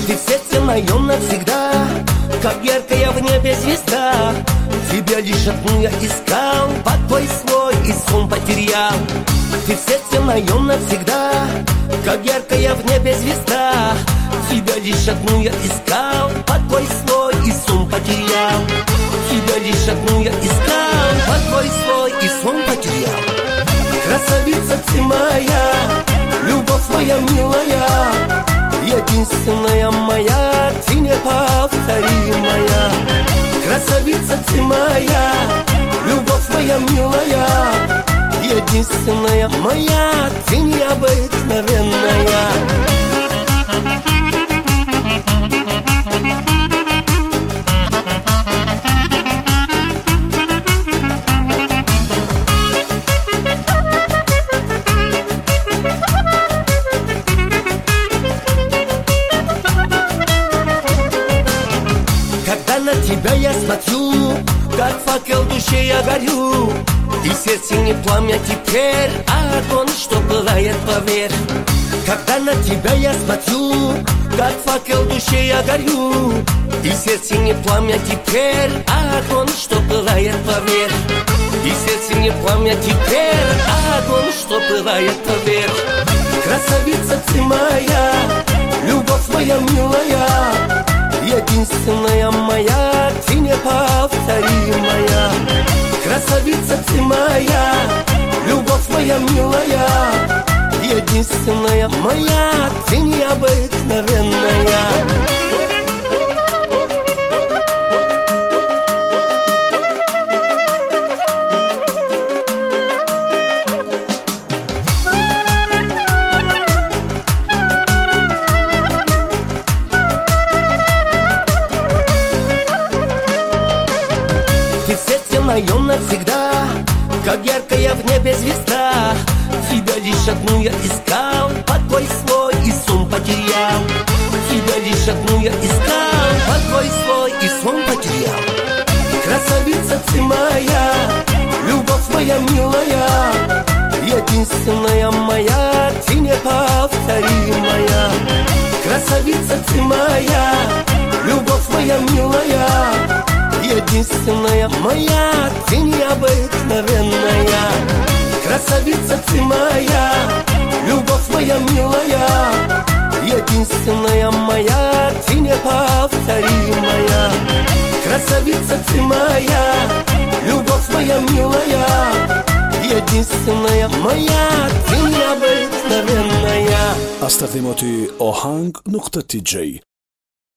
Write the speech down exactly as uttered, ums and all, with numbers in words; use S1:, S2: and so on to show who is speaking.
S1: Ты в сердце моем навсегда, как яркая в небе звезда. Тебя лишь одну я искал, под твой слой и сон потерял. Ты в сердце моем навсегда, как яркая в небе звезда. Тебя лишь одну я искал, под твой слой и сон потерял. Тебя лишь одну я искал, под твой слой и сон потерял. Красавица ты моя, любовь моя милая, единственная моя, ты неповторимая. Красавица ты моя, любовь моя милая, единственная моя, ты необыкновенная. Когда на тебя я смотрю, как факел в душе я горю, и сердце не пламя теперь, а огонь, что пылает поверх. Когда на тебя я смотрю, как факел в душе я горю, и сердце не пламя теперь, а огонь, что пылает поверх. И сердце не пламя теперь, а огонь, что пылает поверх. Красавица ты моя, любовь моя милая, единственная моя, ты неповторимая. Красавица ты моя, любовь моя милая, единственная моя, ты необыкновенная. Ты в сердце моем навсегда, как яркая в небе звезда. Тебя лишь одну я искал, под твой слой и сон потерял. Тебя лишь одну я искал, под твой слой и сон потерял. Красавица ты моя, любовь моя милая, единственная моя, ты неповторимая. Красавица ты моя, любовь моя милая, единственная моя, ты необыкновенная. Красавица ты моя, любовь моя милая, единственная моя, ты неповторимая. Красавица ты моя, любовь моя милая, единственная моя, ты необыкновенная.
S2: аз тақдимоти оҳанг нуқта ти ҷей